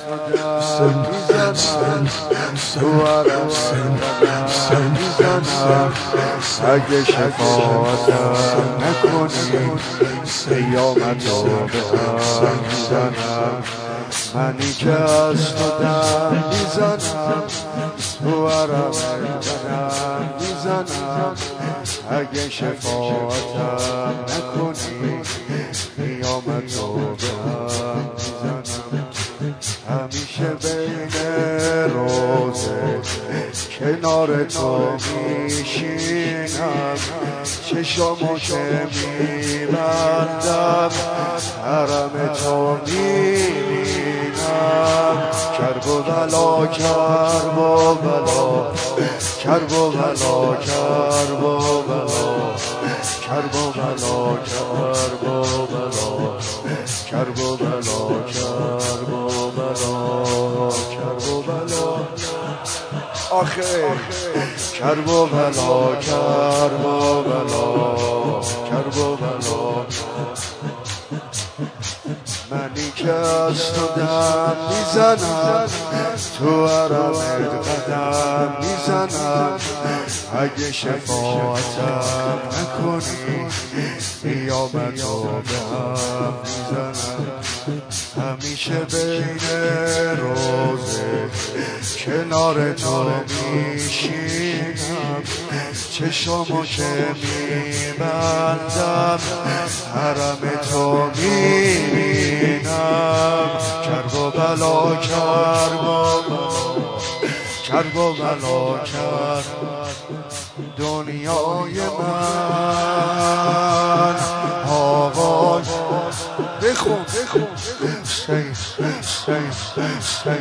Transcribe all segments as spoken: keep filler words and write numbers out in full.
دم میزنم تو عرق قدم میزنم اگه شفاعتم نکنی قیامتو به هم میزنم منی که از تو دم میزنم تو عرق قدم میزنم اگه شفاعتم نکنی قیامتو به هم میزنم همیشه بین روزه کنار تو میشینم چشمو که میبندم حرم تو میبینم کرب و بلا کرب و بلا کرب و بلا کرب و بلا کرب و بلا کرب و بلا کرب و بلا کرب و بلا کرب و بلا آخه کرب و بلا کرب و بلا کرب و بلا منی که از تو دم میزنم تو عرق قدم میزنم اگه شفاعتم نکنی قیامتو به هم میزنم همیشه بین روزه کنار تو میشینم چشمو که میبندم حرم تو میبینم کرب و بلا کرب و بلا کرب و بلا کرب دنیای من آقا بخون بخون سی سی سی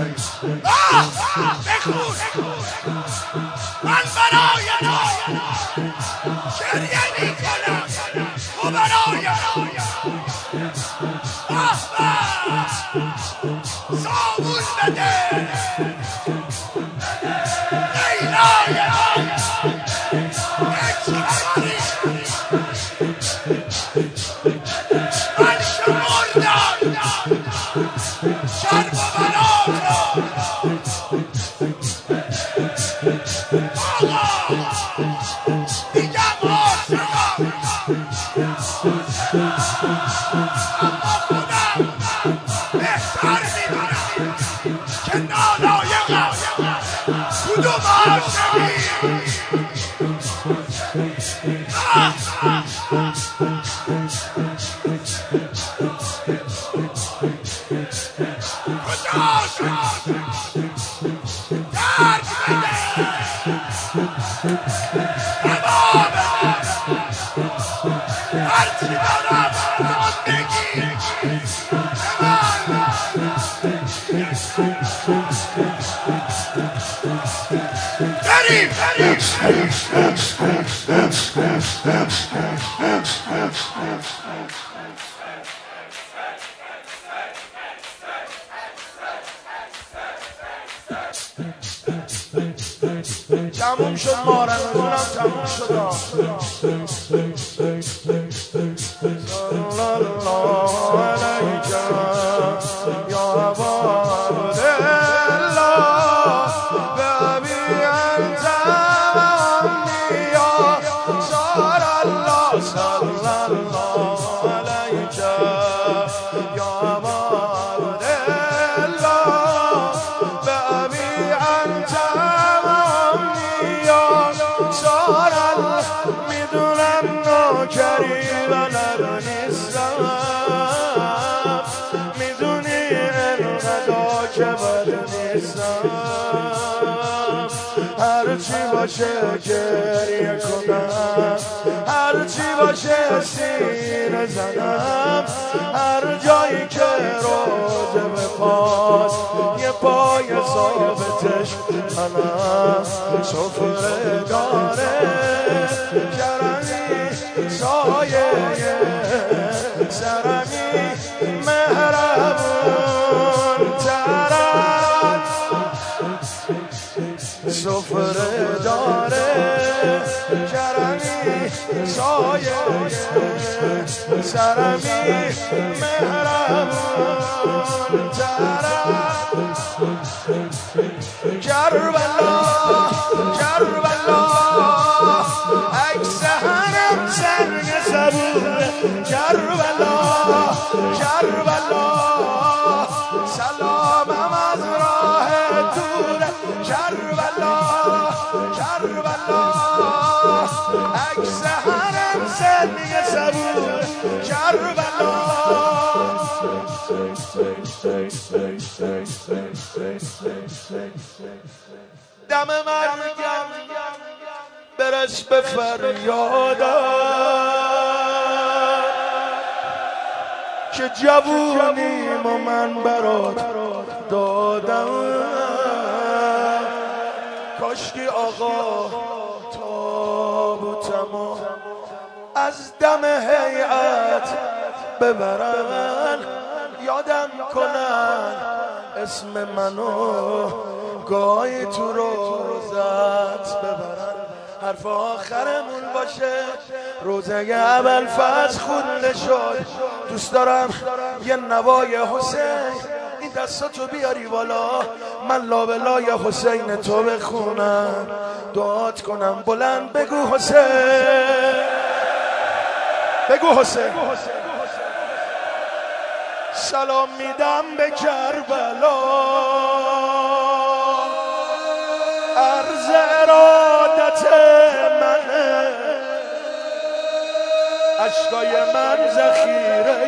بخون من برای گریه میکنم تو برای صابون بده لیلای من شمردم شرب و بلا آقا دیگم عاشقم اما خودم بهتر میدونم که نالایقم کدوم عاشقی کجا عاشقی درد بده هوا بده هرچی دارم زندگی بریم بریم تموم شد مارنونم تموم شد صلی الله علیک یا ابا عبدالله بابی انت امنی یا صلی الله صلی الله علیک یا ابا عبدالله بابی انت میدونم نوکری بلد نیستم میدونی انقدر که بد نیستم هرچی باشه گریه کنم هرچی باشه سینه زنم هر جایی که روزه به پاس یه پای ثابتش کنم سفره داره کرمی سایه سرمی مهربون ترم سفره داره کرمی سایه سرمی مهربون کربلا کربلا عکس هرم سنگ صبور کربلا کربلا سلامم از راه دور کربلا کربلا عکس هرم سنگ صبور کربلا دم مرگم برس به فریادم که جوونیم و من برات دادم کاشکی آقا تابوتمو از دم هیئت ببرن یادم کنن اسم منو گاهی تو روزت ببرن حرف آخرمون باشه روزه اول فصل خونده شد دوست دارم یه نوای حسین این دستاتو بیاری بالا من لابلای حسین تو بخونم دعات کنم بلند بگو حسین بگو حسین سلام میدم به کربلا عرض ارادت منه اشکای من ذخیره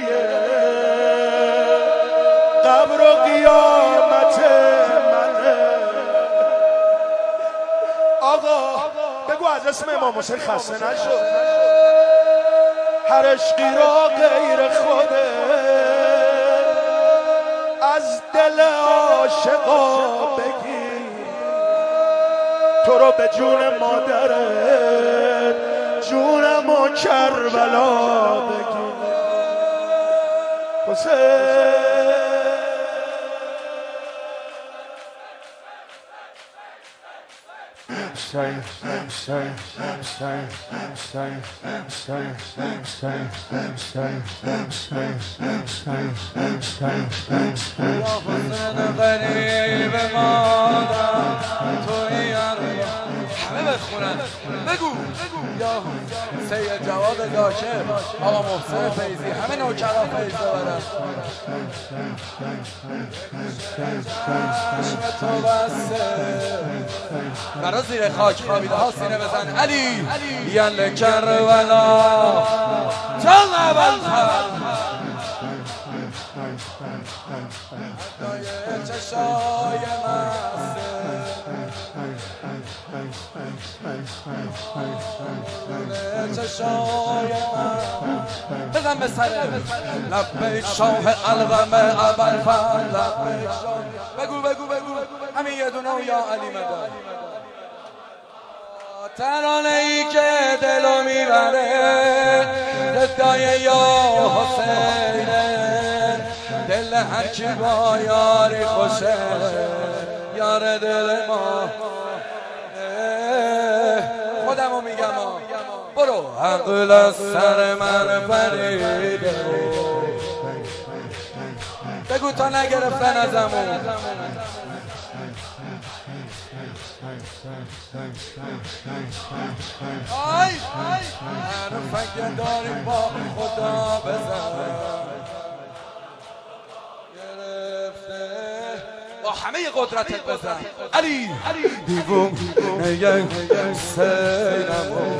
قبر و قیامت منه آقا بگو از اسم امام حسین خسته نشد هر عشقی را غیر خوده از دل عاشقا بگیر تو رو به جون مادرت جونم و کربلا بگیر حسین Shine, shine, shine, shine, shine, shine, shine, shine, shine, shine, shine, shine, shine, shine, shine, shine. یا حسین غریب مادر توی همه بخونن بگو یا سید جواد داکر آقا محسن فیضی همه نوکرا فیض ببرن چشم تو بسته برا زیر خاک خوابیده ها سینه بزن علی یل کربلا تا اول چشای چشای بزن به سر لبه شاه الغم اول فن لبه شاه بگو بگو بگو همین یه دونه و یا علی مدد ترانه ای که دلو میبره ددای یا حسینه دل هر کی با یاری خوشه یار دل ما خودمو میگم برو عقل از سر من پریده بگو تا نگرفتن ازمون آی حرفک داری با خدا بزن گرفته با همه قدرتت بزن علی دیوون یک سینمو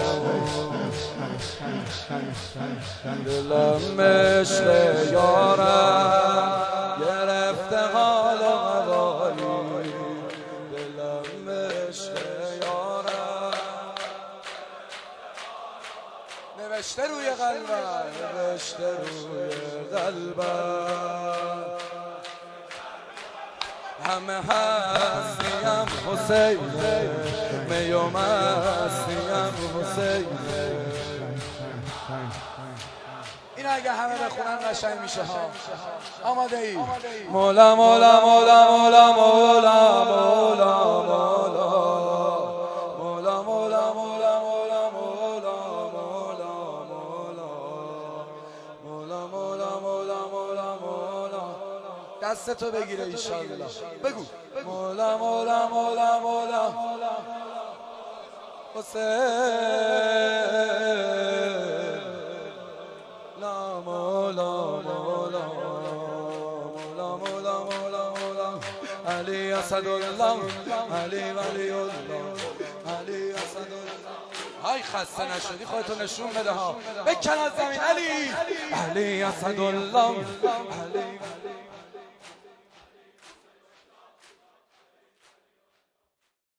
دلم عشق یارم گرفته حال و هوایی دلم عشق یارم نوشته روی قلبم نوشته روی قلبم همه هستیم حسین میوم هستیم حسین این اگه همه بخونن قشنگ میشه ها آماده ای مولا مولا مولا مولا مولا مولا مولا مولا مولا مولا مولا مولا مولا مولا مولا مولا مولا مولا مولا دست دست تو بگیره ایشالله. بگو مولا مولا مولا مولا حسین لا مولا مولا مولا مولا مولا مولا علی اسدالله علی ولی الله علی اسدالله. های خسته نشدی خودتو نشون بده ها. بکن از زمین علی علی اسدالله علی